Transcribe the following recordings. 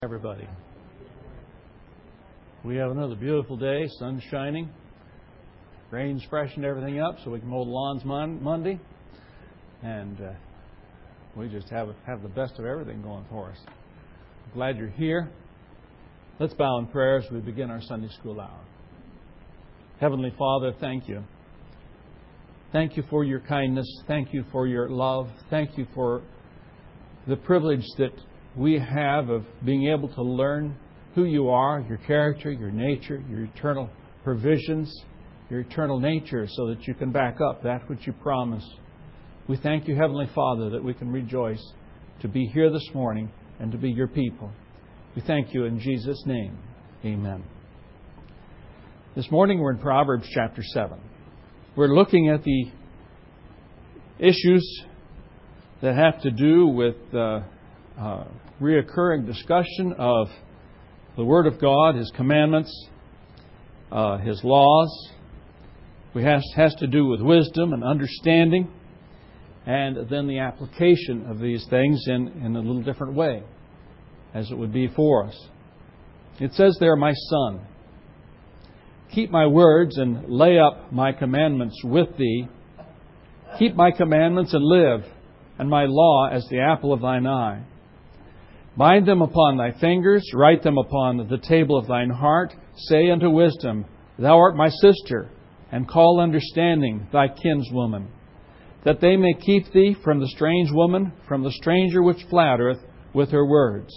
Everybody. We have another beautiful day, sun's shining, rain's freshened everything up so we can mow the lawns Monday, and we just have the best of everything going for us. I'm glad you're here. Let's bow in prayer as we begin our Sunday school hour. Heavenly Father, thank you. Thank you for your kindness. Thank you for your love. Thank you for the privilege that we have of being able to learn who you are, your character, your nature, your eternal provisions, your eternal nature, so that you can back up that which you promise. We thank you, Heavenly Father, that we can rejoice to be here this morning and to be your people. We thank you in Jesus' name. Amen. This morning we're in Proverbs chapter 7. We're looking at the issues that have to do with reoccurring discussion of the Word of God, His commandments, His laws. It has to do with wisdom and understanding, and then the application of these things in a little different way, as it would be for us. It says there, "My son, keep my words and lay up my commandments with thee. Keep my commandments and live, and my law as the apple of thine eye. Bind them upon thy fingers, write them upon the table of thine heart. Say unto wisdom, Thou art my sister, and call understanding thy kinswoman, that they may keep thee from the strange woman, from the stranger which flattereth with her words."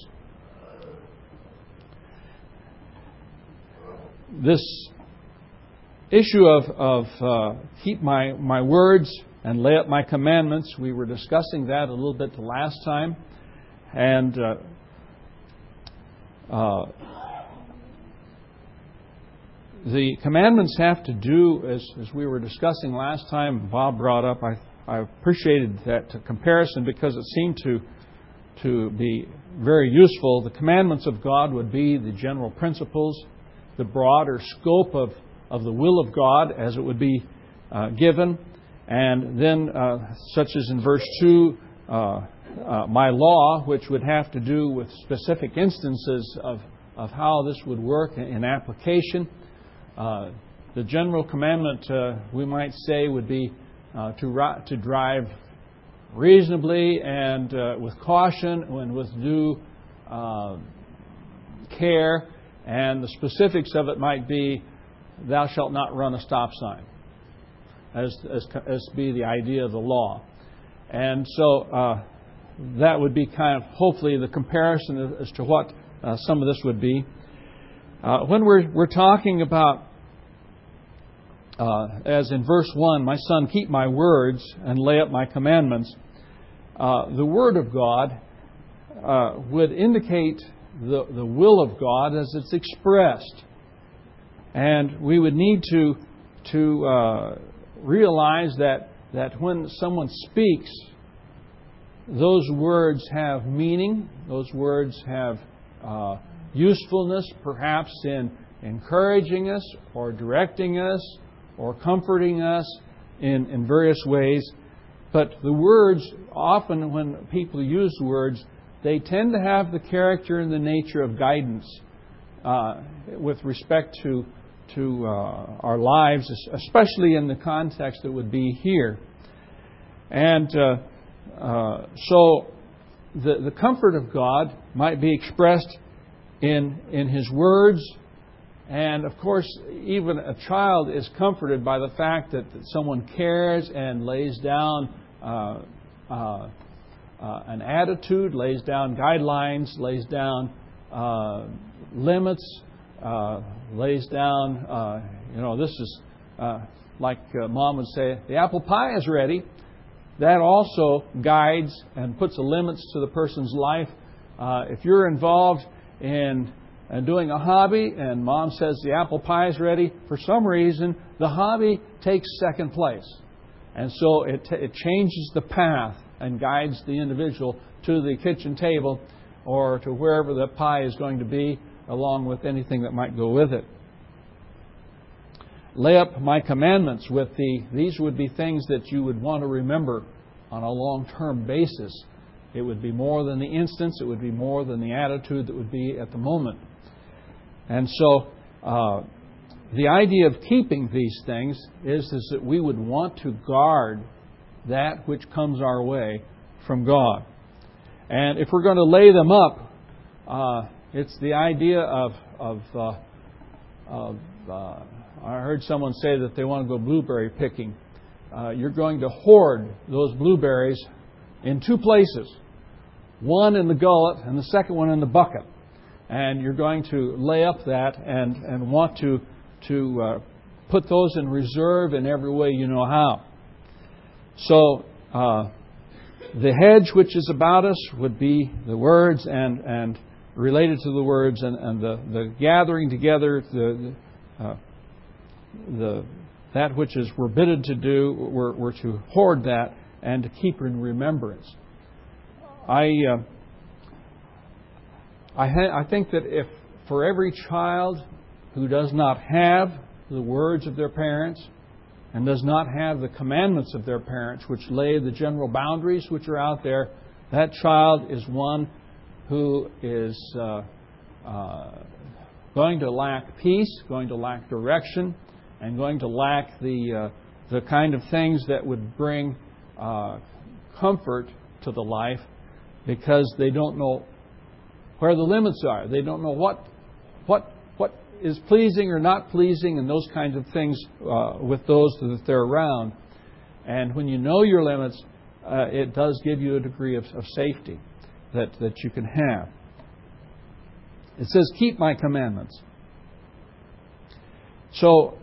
This issue of keep my words and lay up my commandments, we were discussing that a little bit the last time. And the commandments have to do, as we were discussing last time, Bob brought up, I appreciated that comparison because it seemed to be very useful. The commandments of God would be the general principles, the broader scope of the will of God as it would be given. And then, such as in verse 2, my law, which would have to do with specific instances of how this would work in application. The general commandment, we might say, would be to drive reasonably and with caution and with due care. And the specifics of it might be, thou shalt not run a stop sign, as be the idea of the law. And so that would be kind of hopefully the comparison as to what some of this would be. When we're talking about, as in verse 1, "My son, keep my words and lay up my commandments," the Word of God would indicate the will of God as it's expressed. And we would need to realize that when someone speaks, those words have meaning. Those words have usefulness, perhaps in encouraging us or directing us or comforting us in various ways. But the words, often when people use words, they tend to have the character and the nature of guidance with respect to our lives, especially in the context that would be here. And so the comfort of God might be expressed in His words. And of course, even a child is comforted by the fact that someone cares and lays down an attitude, lays down guidelines, lays down limits, lays down, this is like Mom would say, the apple pie is ready. That also guides and puts limits to the person's life. If you're involved in doing a hobby and Mom says the apple pie is ready, for some reason the hobby takes second place. And so it changes the path and guides the individual to the kitchen table or to wherever the pie is going to be, along with anything that might go with it. Lay up my commandments with thee. These would be things that you would want to remember on a long-term basis It would be more than the instance. It would be more than the attitude that would be at the moment. And so the idea of keeping these things is that we would want to guard that which comes our way from God. And if we're going to lay them up, it's the idea of I heard someone say that they want to go blueberry picking. You're going to hoard those blueberries in two places. One in the gullet and the second one in the bucket. And you're going to lay up that and want to put those in reserve in every way you know how. So the hedge which is about us would be the words and related to the words and the gathering together, that which is we're bidden to do, we're to hoard that and to keep in remembrance. I think that if for every child who does not have the words of their parents and does not have the commandments of their parents, which lay the general boundaries which are out there, that child is one who is going to lack peace, going to lack direction, and going to lack the kind of things that would bring comfort to the life, because they don't know where the limits are. They don't know what is pleasing or not pleasing, and those kinds of things with those that they're around. And when you know your limits, it does give you a degree of safety that you can have. It says, keep my commandments. So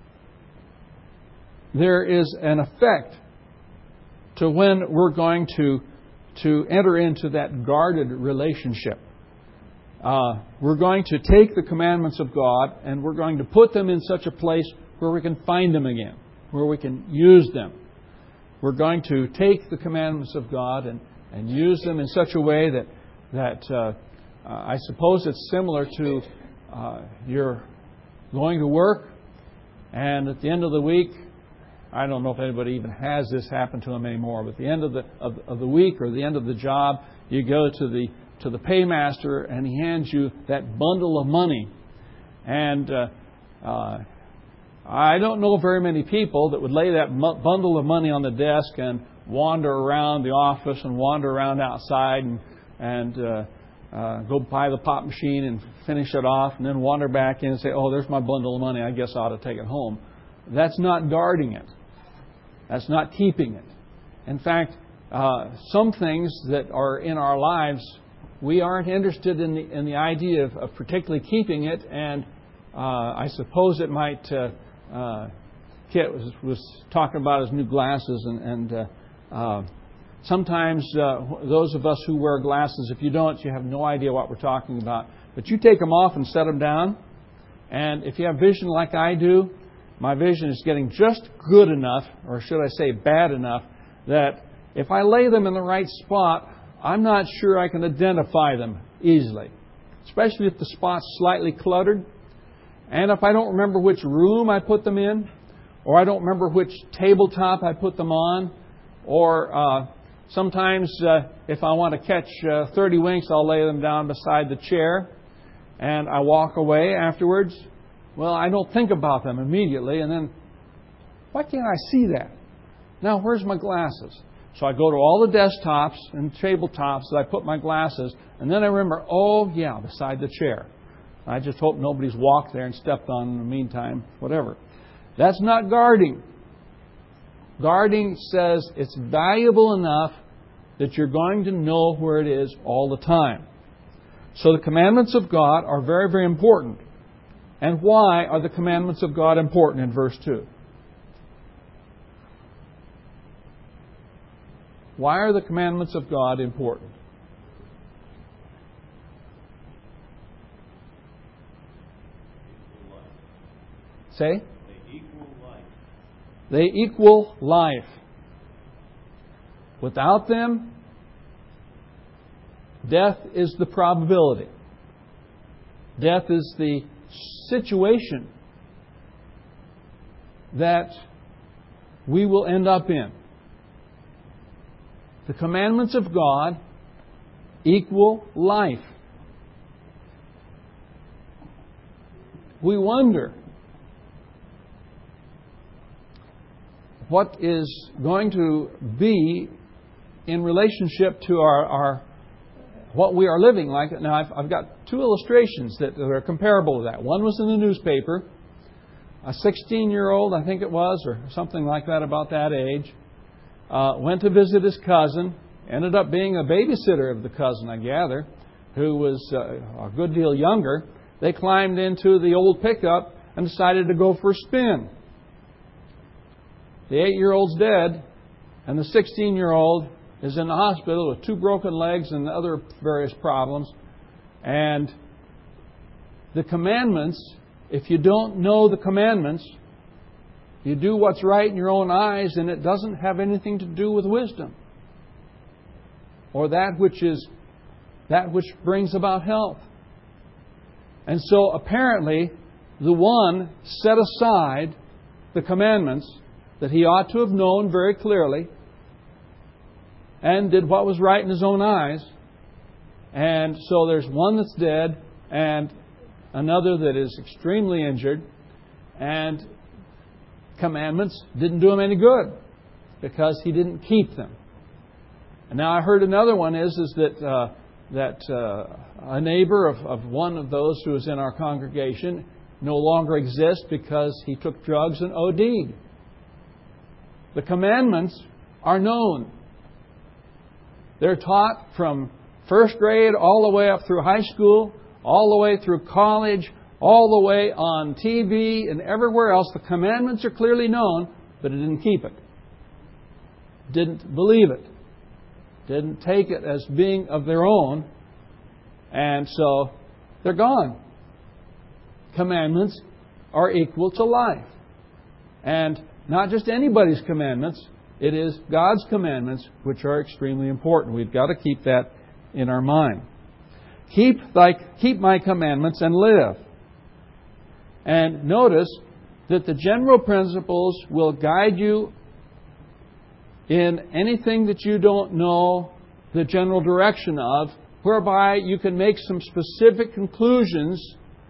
there is an effect to when we're going to enter into that guarded relationship. We're going to take the commandments of God and we're going to put them in such a place where we can find them again, where we can use them. We're going to take the commandments of God and use them in such a way that I suppose it's similar to you're going to work, and at the end of the week, I don't know if anybody even has this happen to them anymore, but at the end of the week or the end of the job, you go to the paymaster and he hands you that bundle of money. And I don't know very many people that would lay that bundle of money on the desk and wander around the office and wander around outside and go buy the pop machine and finish it off and then wander back in and say, oh, there's my bundle of money, I guess I ought to take it home. That's not guarding it. That's not keeping it. In fact, some things that are in our lives, we aren't interested in the idea of particularly keeping it, and I suppose it might. Kit was talking about his new glasses, and sometimes those of us who wear glasses, if you don't, you have no idea what we're talking about. But you take them off and set them down, and if you have vision like I do, my vision is getting just good enough, or should I say bad enough, that if I lay them in the right spot, I'm not sure I can identify them easily, especially if the spot's slightly cluttered. And if I don't remember which room I put them in, or I don't remember which tabletop I put them on, or sometimes if I want to catch 30 winks, I'll lay them down beside the chair, and I walk away afterwards. Well, I don't think about them immediately, and then, why can't I see that? Now, where's my glasses? So I go to all the desktops and tabletops that I put my glasses, and then I remember, oh, yeah, beside the chair. I just hope nobody's walked there and stepped on in the meantime, whatever. That's not guarding. Guarding says it's valuable enough that you're going to know where it is all the time. So the commandments of God are very, very important. And why are the commandments of God important in verse 2? Why are the commandments of God important? Say? They equal life. They equal life. Without them, death is the probability. Death is the situation that we will end up in. The commandments of God equal life. We wonder what is going to be in relationship to our what we are living like. Now, I've got two illustrations that are comparable to that. One was in the newspaper. A 16-year-old, I think it was, or something like that, about that age, went to visit his cousin, ended up being a babysitter of the cousin, I gather, who was a good deal younger. They climbed into the old pickup and decided to go for a spin. The 8-year-old's dead, and the 16-year-old is in the hospital with 2 broken legs and other various problems. And the commandments, if you don't know the commandments, you do what's right in your own eyes, and it doesn't have anything to do with wisdom or that which brings about health. And so apparently the one set aside the commandments that he ought to have known very clearly and did what was right in his own eyes. And so there's one that's dead and another that is extremely injured, and commandments didn't do him any good because he didn't keep them. And now I heard another one is that a neighbor of one of those who was in our congregation no longer exists because he took drugs and OD'd. The commandments are known. They're taught from first grade all the way up through high school, all the way through college, all the way on TV and everywhere else. The commandments are clearly known, but it didn't keep it. Didn't believe it. Didn't take it as being of their own. And so they're gone. Commandments are equal to life. And not just anybody's commandments. It is God's commandments, which are extremely important. We've got to keep that in our mind. Keep my commandments and live. And notice that the general principles will guide you in anything that you don't know the general direction of, whereby you can make some specific conclusions.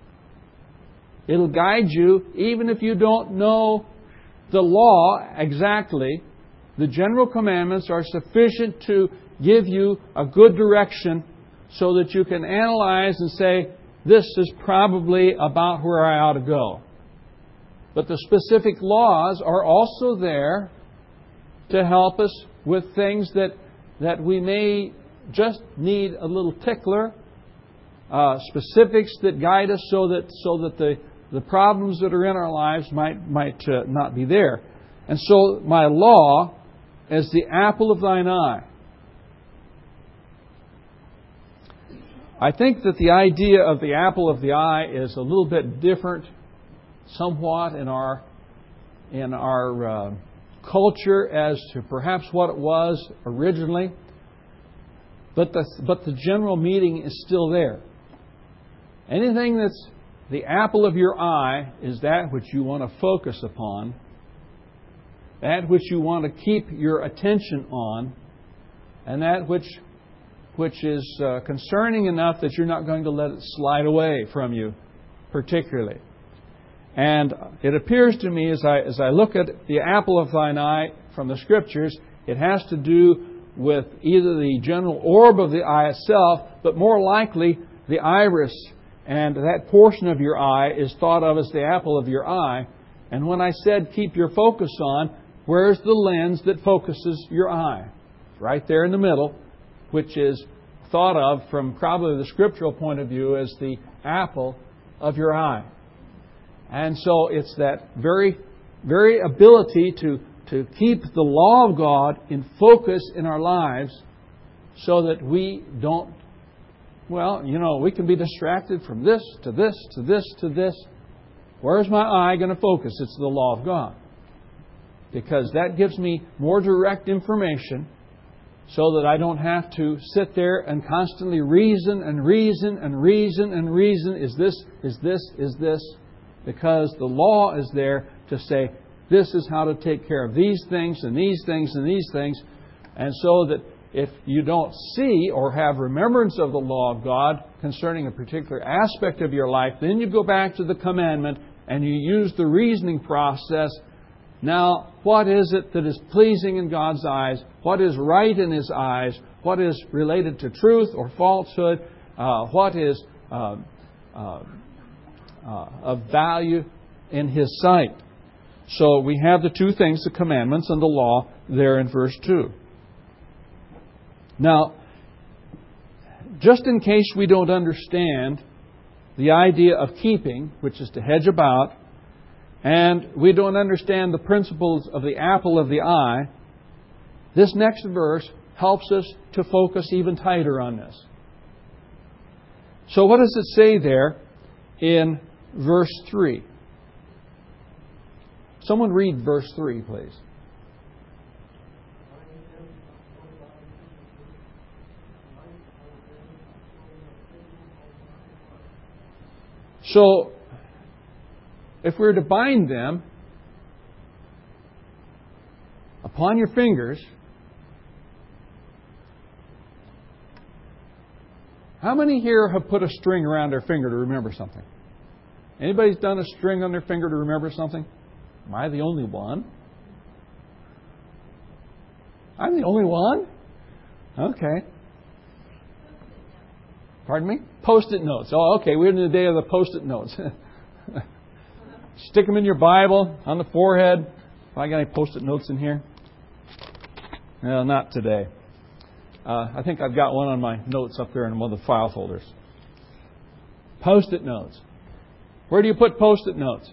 It'll guide you even if you don't know the law exactly. The general commandments are sufficient to give you a good direction so that you can analyze and say, this is probably about where I ought to go. But the specific laws are also there to help us with things that we may just need a little tickler, specifics that guide us so that the problems that are in our lives might not be there. And so my law is the apple of thine eye. I think that the idea of the apple of the eye is a little bit different somewhat in our culture as to perhaps what it was originally. But the general meaning is still there. Anything that's the apple of your eye is that which you want to focus upon, that which you want to keep your attention on, and that which is concerning enough that you're not going to let it slide away from you particularly. And it appears to me as I look at the apple of thine eye from the Scriptures, it has to do with either the general orb of the eye itself, but more likely the iris, and that portion of your eye is thought of as the apple of your eye. And when I said keep your focus on, where's the lens that focuses your eye? It's right there in the middle, which is thought of from probably the scriptural point of view as the apple of your eye. And so it's that very, very ability to keep the law of God in focus in our lives so that we don't, we can be distracted from this to this to this to this. Where's my eye going to focus? It's the law of God. Because that gives me more direct information so that I don't have to sit there and constantly reason and reason and reason and reason. Is this? Because the law is there to say, this is how to take care of these things and these things and these things. And so that if you don't see or have remembrance of the law of God concerning a particular aspect of your life, then you go back to the commandment and you use the reasoning process. Now, what is it that is pleasing in God's eyes? What is right in His eyes? What is related to truth or falsehood? What is of value in His sight? So we have the two things, the commandments and the law, there in verse 2. Now, just in case we don't understand the idea of keeping, which is to hedge about, and we don't understand the principles of the apple of the eye, this next verse helps us to focus even tighter on this. So what does it say there in verse 3? Someone read verse 3, please. So, if we were to bind them upon your fingers, how many here have put a string around their finger to remember something? Anybody's done a string on their finger to remember something? Am I the only one? I'm the only one? Okay. Pardon me? Post-it notes. Oh, okay. We're in the day of the Post-it notes. Stick them in your Bible, on the forehead. I got any Post-it notes in here? No, not today. I think I've got one on my notes up there in one of the file folders. Post-it notes. Where do you put Post-it notes?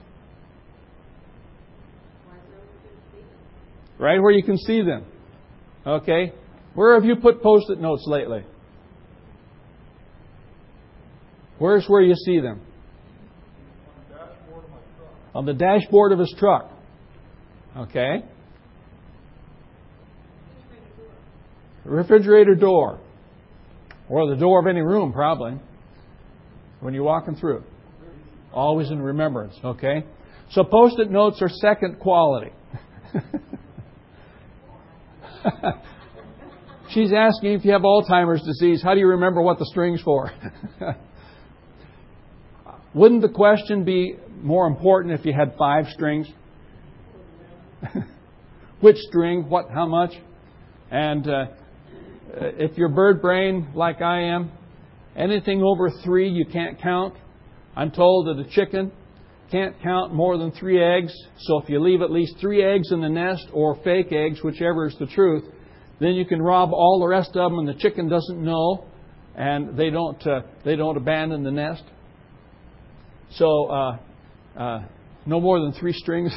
Right where you can see them. Okay. Where have you put Post-it notes lately? Where's where you see them? On the dashboard of his truck. Okay. Refrigerator door. Or the door of any room, probably. When you're walking through. Always in remembrance. Okay. So Post-it notes are second quality. She's asking if you have Alzheimer's disease, how do you remember what the string's for? Wouldn't the question be more important if you had 5 strings? Which string, what, how much? And if you're bird brain like I am, anything over 3 you can't count. I'm told that a chicken can't count more than 3 eggs. So if you leave at least 3 eggs in the nest, or fake eggs, whichever is the truth, then you can rob all the rest of them, and the chicken doesn't know, and they don't abandon the nest. So no more than 3 strings.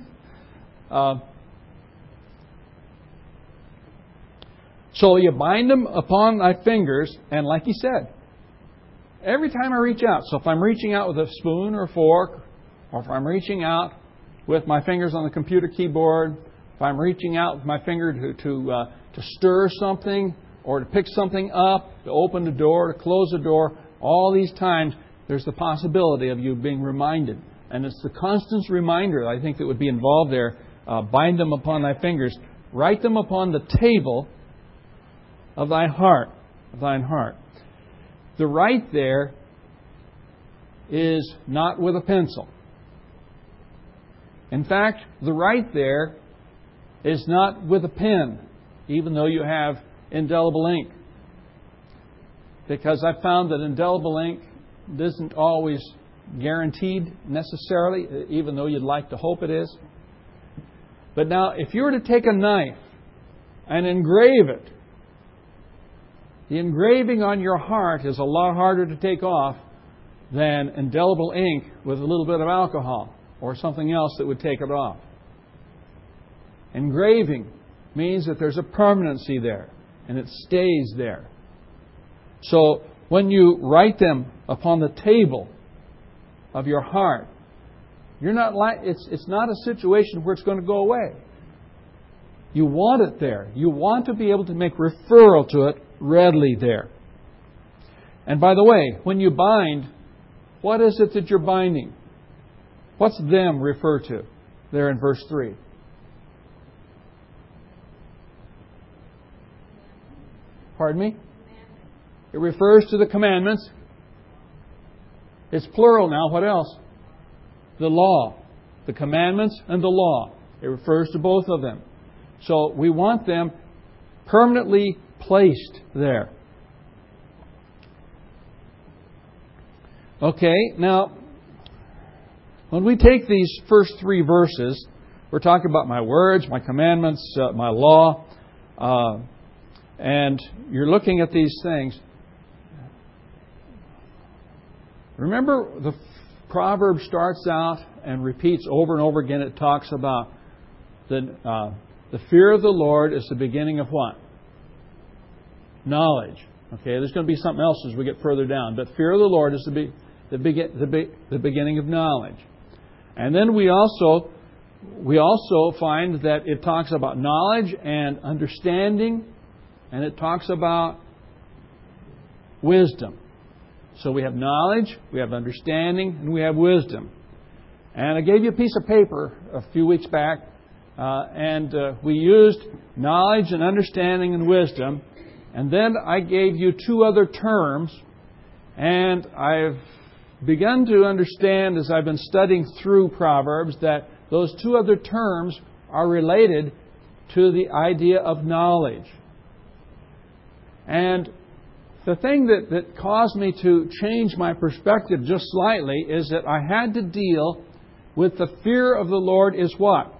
So you bind them upon thy fingers, and like he said, every time I reach out. So if I'm reaching out with a spoon or fork, or if I'm reaching out with my fingers on the computer keyboard, if I'm reaching out with my finger to stir something, or to pick something up, to open the door, to close the door, all these times there's the possibility of you being reminded. And it's the constant reminder, I think, that would be involved there. Bind them upon thy fingers. Write them upon the table of thy heart. Of thine heart. The write there is not with a pencil. In fact, the write there is not with a pen, even though you have indelible ink. Because I've found that indelible ink isn't always guaranteed necessarily, even though you'd like to hope it is. But now, if you were to take a knife and engrave it, the engraving on your heart is a lot harder to take off than indelible ink with a little bit of alcohol or something else that would take it off. Engraving means that there's a permanency there, and it stays there. So when you write them upon the table of your heart, you're not it's not a situation where it's going to go away. You want it there. You want to be able to make referral to it readily there. And by the way, when you bind, what is it that you're binding? What's them refer to there in verse 3? Pardon me? It refers to the commandments. It's plural now. What else? The law. The commandments and the law. It refers to both of them. So we want them permanently placed there. Okay, now, when we take these first three verses, we're talking about my words, my commandments, my law, and you're looking at these things. Remember, the proverb starts out and repeats over and over again. It talks about the fear of the Lord is the beginning of what? Knowledge. Okay, there's going to be something else as we get further down, but fear of the Lord is the beginning of knowledge. And then we also find that it talks about knowledge and understanding, and it talks about wisdom. So we have knowledge, we have understanding, and we have wisdom. And I gave you a piece of paper a few weeks back, and we used knowledge and understanding and wisdom. And then I gave you two other terms, and I've begun to understand as I've been studying through Proverbs that those two other terms are related to the idea of knowledge. And the thing that caused me to change my perspective just slightly is that I had to deal with the fear of the Lord is what?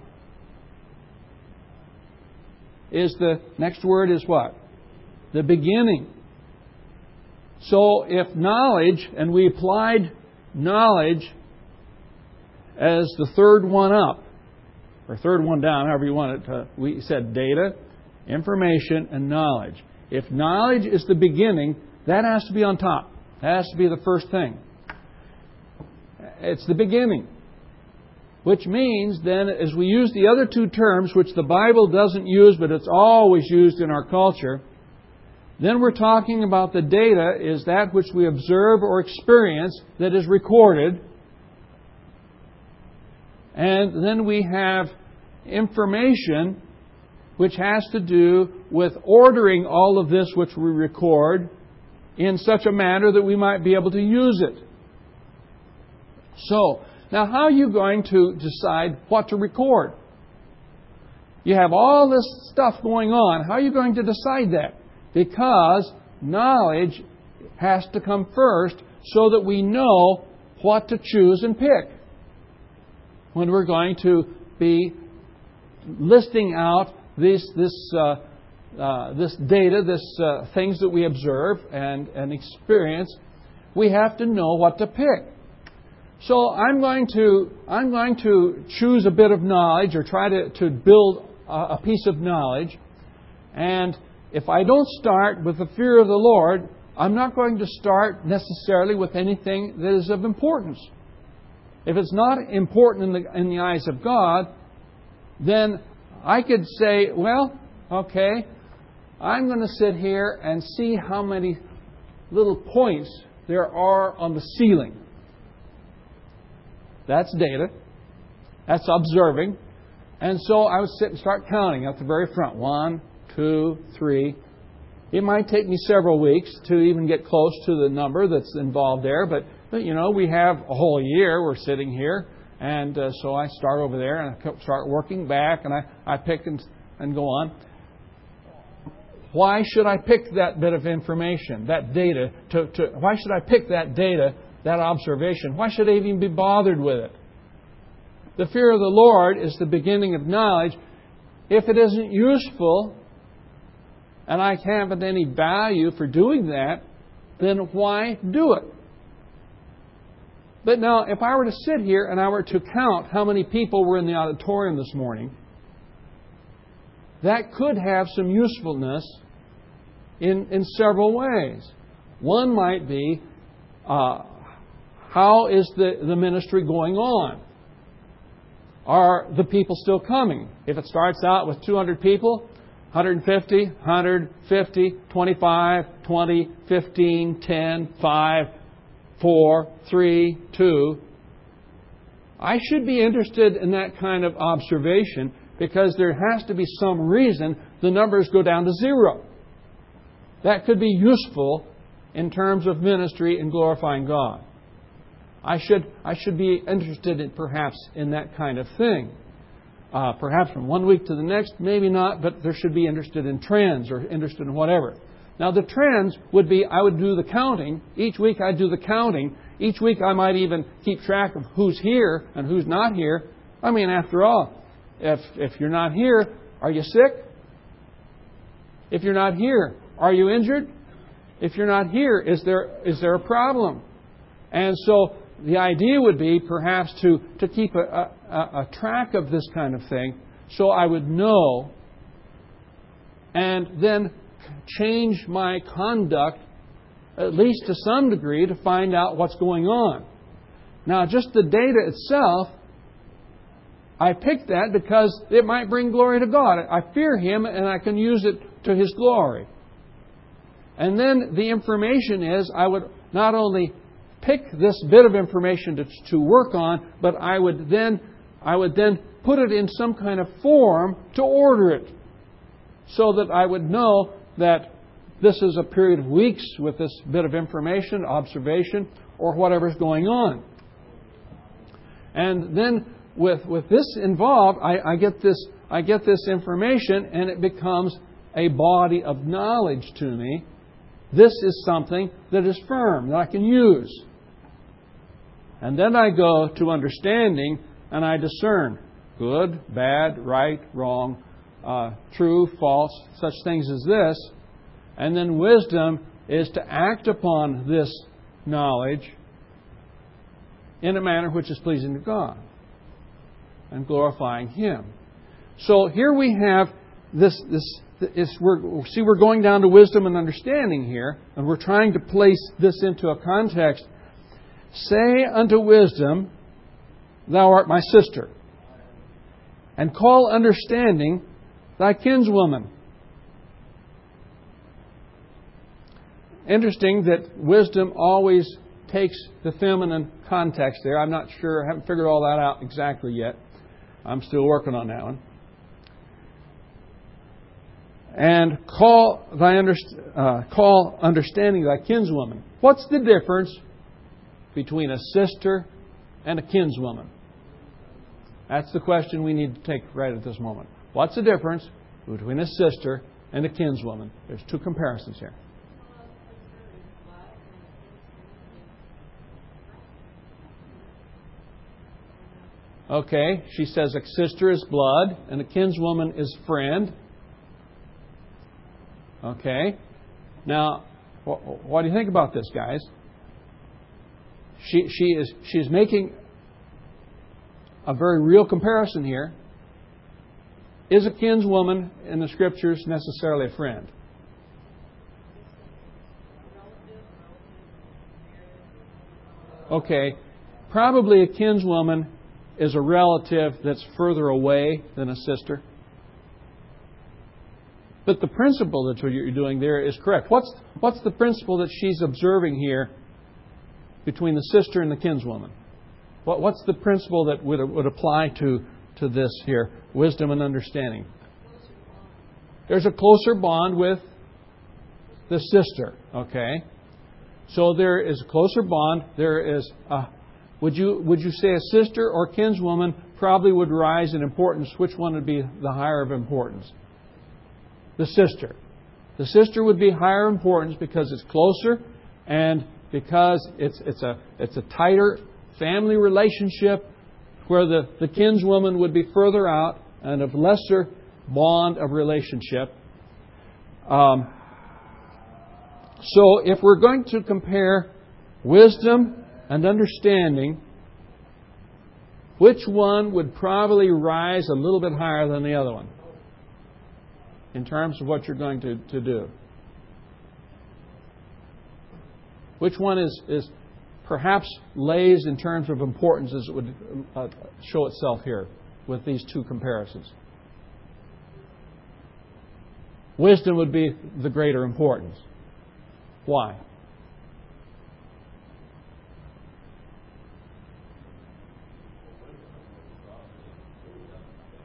The next word is what? The beginning. So if knowledge, and we applied knowledge as the third one up, or third one down, however you want it, we said data, information, and knowledge. If knowledge is the beginning, that has to be on top. That has to be the first thing. It's the beginning. Which means then, as we use the other two terms, which the Bible doesn't use, but it's always used in our culture, then we're talking about the data is that which we observe or experience that is recorded. And then we have information which has to do with ordering all of this which we record in such a manner that we might be able to use it. So, now how are you going to decide what to record? You have all this stuff going on. How are you going to decide that? Because knowledge has to come first so that we know what to choose and pick when we're going to be listing out this data, things that we observe and experience. We have to know what to pick. So I'm going to choose a bit of knowledge or try to build a piece of knowledge. And if I don't start with the fear of the Lord, I'm not going to start necessarily with anything that is of importance. If it's not important in the eyes of God, then I could say, well, okay, I'm going to sit here and see how many little points there are on the ceiling. That's data. That's observing. And so I would sit and start counting at the very front. 1, 2, 3. It might take me several weeks to even get close to the number that's involved there. But you know, we have a whole year. We're sitting here. And so I start over there and I start working back and I pick and go on. Why should I pick that bit of information, that data? Why should I pick that data, that observation? Why should I even be bothered with it? The fear of the Lord is the beginning of knowledge. If it isn't useful and I haven't any value for doing that, then why do it? But now, if I were to sit here and I were to count how many people were in the auditorium this morning, that could have some usefulness in several ways. One might be, how is the ministry going on? Are the people still coming? If it starts out with 200 people, 150, 150, 25, 20, 15, 10, 5, 4, 3, 2. I should be interested in that kind of observation because there has to be some reason the numbers go down to 0. that could be useful in terms of ministry and glorifying God. I should be interested in perhaps in that kind of thing. Perhaps from one week to the next, maybe not, but there should be interested in trends or interested in whatever. Now the trends would be I would do the counting. Each week I'd do the counting. Each week I might even keep track of who's here and who's not here. I mean, after all, if you're not here, are you sick? If you're not here, are you injured? If you're not here, is there a problem? And so the idea would be perhaps to keep a track of this kind of thing so I would know and then change my conduct at least to some degree to find out what's going on. Now, just the data itself, I picked that because it might bring glory to God. I fear Him and I can use it to His glory. And then the information is, I would not only pick this bit of information to work on, but I would then put it in some kind of form to order it, so that I would know that this is a period of weeks with this bit of information, observation, or whatever's going on. And then with this involved, I get this information, and it becomes a body of knowledge to me. This is something that is firm, that I can use. And then I go to understanding, and I discern good, bad, right, wrong, true, false, such things as this. And then wisdom is to act upon this knowledge in a manner which is pleasing to God and glorifying Him. So here we have this. We're going down to wisdom and understanding here, and we're trying to place this into a context. Say unto wisdom, thou art my sister, and call understanding thy kinswoman. Interesting that wisdom always takes the feminine context there. I'm not sure, I haven't figured all that out exactly yet. I'm still working on that one. And call understanding thy kinswoman. What's the difference between a sister and a kinswoman? That's the question we need to take right at this moment. What's the difference between a sister and a kinswoman? There's two comparisons here. Okay, she says a sister is blood and a kinswoman is friend. Okay. Now, what do you think about this, guys? She's making a very real comparison here. Is a kinswoman in the Scriptures necessarily a friend? Okay. Probably a kinswoman is a relative that's further away than a sister. But the principle that you're doing there is correct. What's the principle that she's observing here between the sister and the kinswoman? What's the principle that would apply to this here? Wisdom and understanding. There's a closer bond with the sister. Okay, so there is a closer bond. There is a. Would you say a sister or kinswoman probably would rise in importance? Which one would be the higher of importance? The sister. The sister would be higher importance because it's closer and because it's a tighter family relationship, where the kinswoman would be further out and of lesser bond of relationship. So if we're going to compare wisdom and understanding, which one would probably rise a little bit higher than the other one in terms of what you're going to do? Which one is perhaps lays in terms of importance as it would show itself here with these two comparisons? Wisdom would be the greater importance. Why?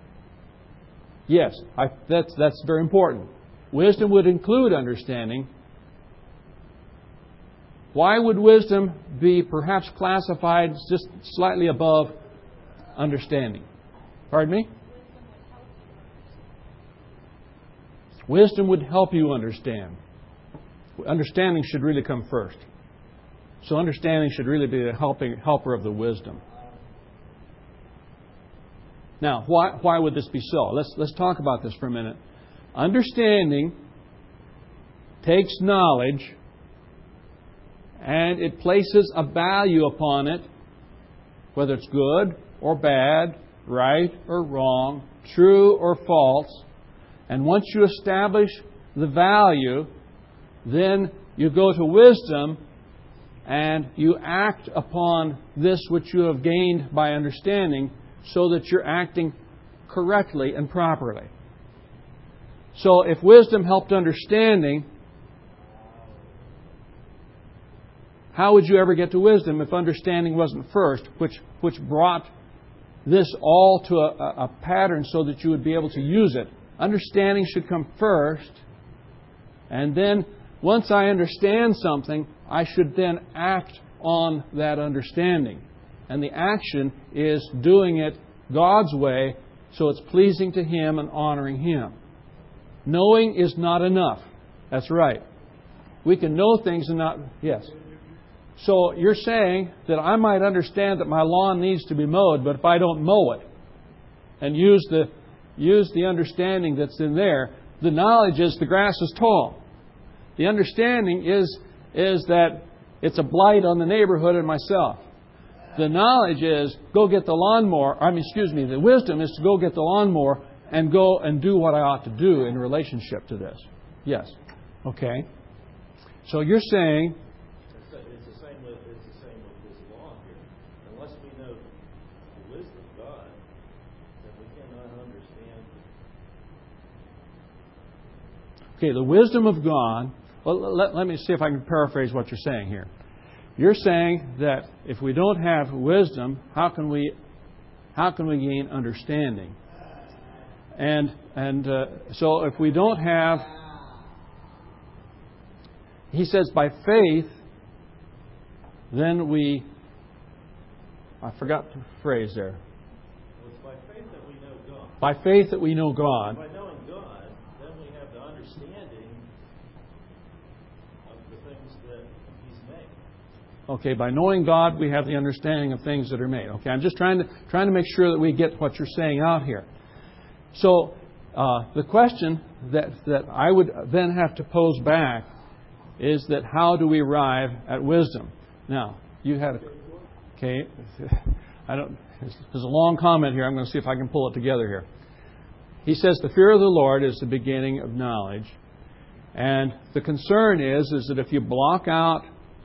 Yes, that's very important. Wisdom would include understanding, Why would wisdom be perhaps classified just slightly above understanding? Pardon me? Wisdom would help you understand. Understanding should really come first. So understanding should really be the helper of the wisdom. Now, why would this be so? Let's talk about this for a minute. Understanding takes knowledge and it places a value upon it, whether it's good or bad, right or wrong, true or false. And once you establish the value, then you go to wisdom and you act upon this which you have gained by understanding so that you're acting correctly and properly. So if wisdom helped understanding, how would you ever get to wisdom if understanding wasn't first, which brought this all to a pattern so that you would be able to use it? Understanding should come first, and then once I understand something, I should then act on that understanding. And the action is doing it God's way so it's pleasing to Him and honoring Him. Knowing is not enough. That's right. We can know things and not... Yes. So you're saying that I might understand that my lawn needs to be mowed, but if I don't mow it and use the understanding that's in there, the knowledge is the grass is tall. The understanding is that it's a blight on the neighborhood and myself. The knowledge is go get the lawnmower. The wisdom is to go get the lawnmower and go and do what I ought to do in relationship to this. Yes. Okay. So you're saying... It's the same with this law here. Unless we know the wisdom of God, then we cannot understand. Okay, the wisdom of God... Well, let me see if I can paraphrase what you're saying here. You're saying that if we don't have wisdom, how can we gain understanding? And so if we don't have, he says, by faith, then I forgot the phrase there. Well, it's by faith that we know God. By faith that we know God. By knowing God, then we have the understanding of the things that He's made. Okay, by knowing God, we have the understanding of things that are made. Okay, I'm just trying to make sure that we get what you're saying out here. So, the question that I would then have to pose back is that how do we arrive at wisdom? Now, you had okay. There's a long comment here. I'm going to see if I can pull it together here. He says the fear of the Lord is the beginning of knowledge, and the concern is that if you block out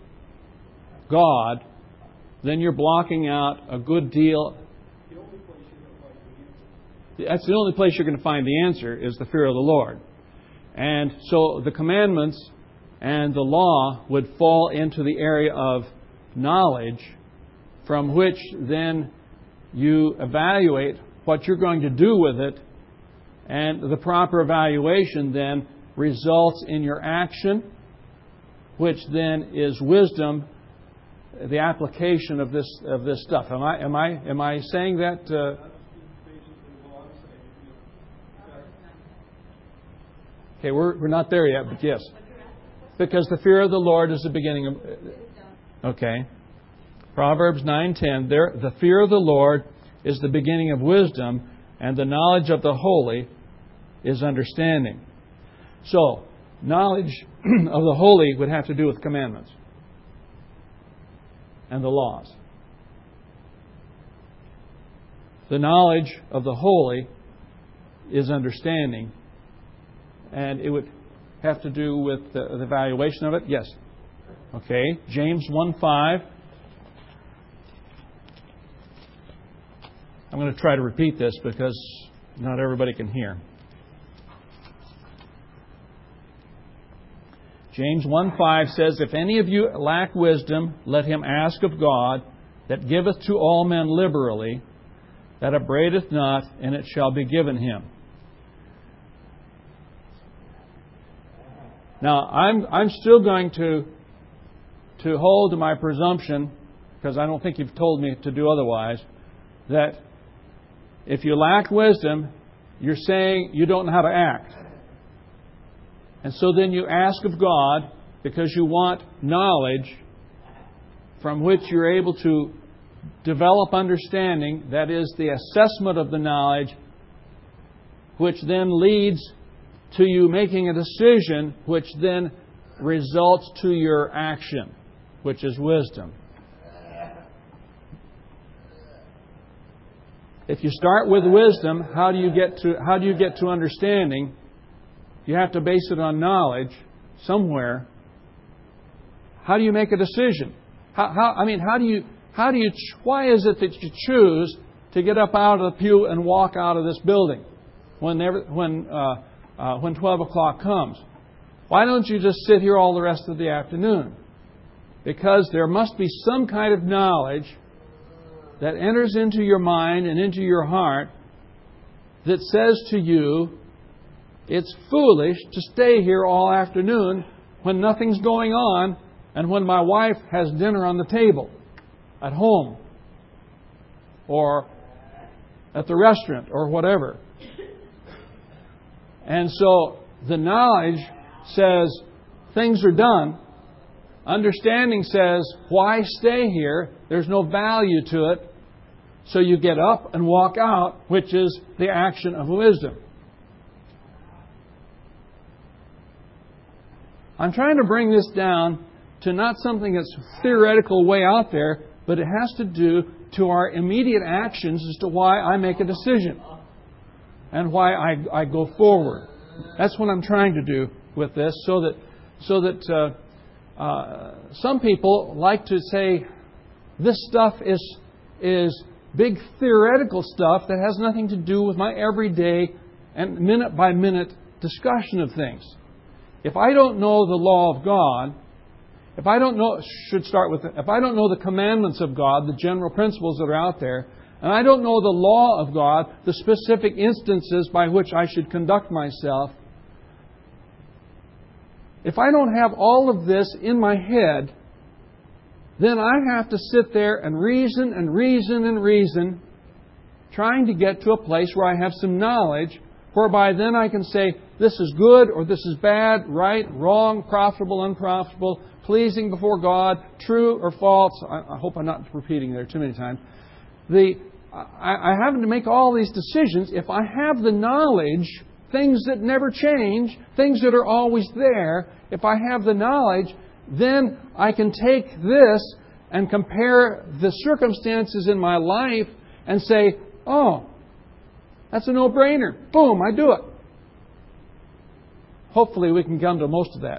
God, then you're blocking out a good deal. That's the only place you're going to find the answer is the fear of the Lord. And so the commandments and the law would fall into the area of knowledge, from which then you evaluate what you're going to do with it, and the proper evaluation then results in your action, which then is wisdom, the application of this stuff. Am I saying that? Okay, we're not there yet, but yes. Because the fear of the Lord is the beginning of... Okay. Proverbs 9:10. The fear of the Lord is the beginning of wisdom, and the knowledge of the holy is understanding. So, knowledge of the holy would have to do with commandments and the laws. The knowledge of the holy is understanding, and it would have to do with the evaluation of it? Yes. Okay. James 1:5. I'm going to try to repeat this because not everybody can hear. James 1:5 says, "If any of you lack wisdom, let him ask of God, that giveth to all men liberally, that upbraideth not, and it shall be given him." Now, I'm still going to to hold to my presumption, because I don't think you've told me to do otherwise, that if you lack wisdom, you're saying you don't know how to act. And so then you ask of God, because you want knowledge from which you're able to develop understanding, that is, the assessment of the knowledge, which then leads to you making a decision, which then results to your action, which is wisdom. If you start with wisdom, how do you get to understanding? You have to base it on knowledge somewhere. How do you make a decision? Why is it that you choose to get up out of the pew and walk out of this building when 12 o'clock comes? Why don't you just sit here all the rest of the afternoon? Because there must be some kind of knowledge that enters into your mind and into your heart that says to you, it's foolish to stay here all afternoon when nothing's going on and when my wife has dinner on the table at home or at the restaurant or whatever. And so the knowledge says things are done. Understanding says, why stay here? There's no value to it. So you get up and walk out, which is the action of wisdom. I'm trying to bring this down to not something that's theoretical way out there, but it has to do to our immediate actions as to why I make a decision and why I go forward. That's what I'm trying to do with this, so that some people like to say this stuff is big theoretical stuff that has nothing to do with my everyday and minute by minute discussion of things. If I don't know the law of God, if I don't know the commandments of God, the general principles that are out there, and I don't know the law of God, the specific instances by which I should conduct myself, if I don't have all of this in my head, then I have to sit there and reason and reason and reason, trying to get to a place where I have some knowledge, whereby then I can say, this is good or this is bad, right, wrong, profitable, unprofitable, pleasing before God, true or false. I hope I'm not repeating there too many times. I have to make all these decisions. If I have the knowledge, things that never change, things that are always there, if I have the knowledge, then I can take this and compare the circumstances in my life and say, oh, that's a no-brainer. Boom, I do it. Hopefully we can come to most of that.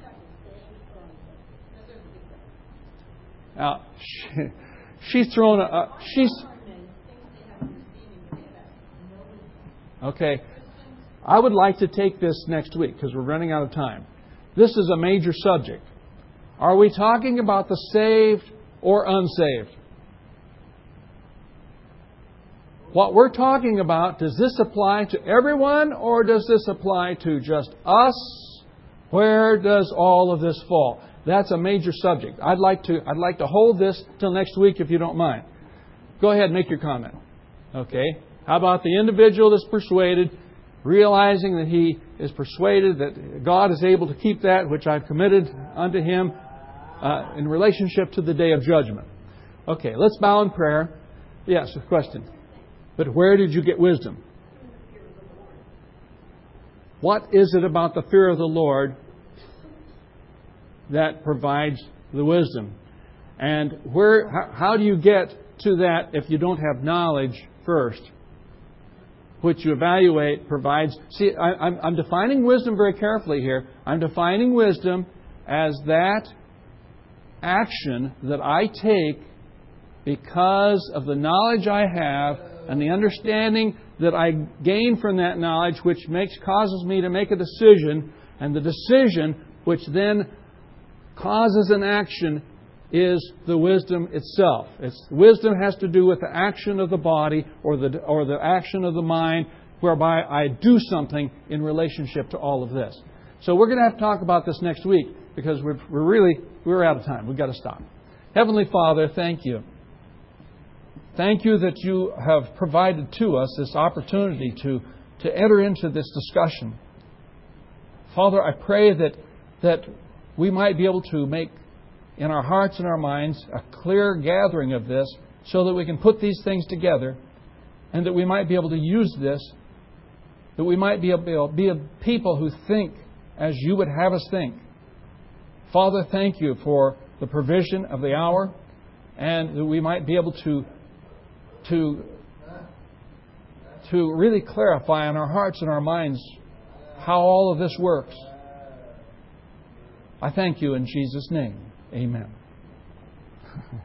Now, she's thrown Okay. I would like to take this next week because we're running out of time. This is a major subject. Are we talking about the saved or unsaved? What we're talking about, does this apply to everyone or does this apply to just us? Where does all of this fall? That's a major subject. I'd like to hold this till next week if you don't mind. Go ahead and make your comment. Okay. How about the individual that's persuaded, realizing that he is persuaded that God is able to keep that which I've committed unto him in relationship to the day of judgment? Okay, let's bow in prayer. Yes, a question. But where did you get wisdom? What is it about the fear of the Lord that provides the wisdom? And how do you get to that if you don't have knowledge first, which you evaluate provides? See, I'm defining wisdom very carefully here. I'm defining wisdom as that action that I take because of the knowledge I have and the understanding that I gain from that knowledge, which causes me to make a decision, and the decision which then causes an action is the wisdom itself. Wisdom has to do with the action of the body or the action of the mind, whereby I do something in relationship to all of this. So we're going to have to talk about this next week. because we're out of time. We've got to stop. Heavenly Father, thank you. Thank you that you have provided to us this opportunity to enter into this discussion. Father, I pray that we might be able to make in our hearts and our minds a clear gathering of this so that we can put these things together and that we might be able to use this, that we might be able to be a people who think as you would have us think. Father, thank you for the provision of the hour and that we might be able to really clarify in our hearts and our minds how all of this works. I thank you in Jesus' name. Amen.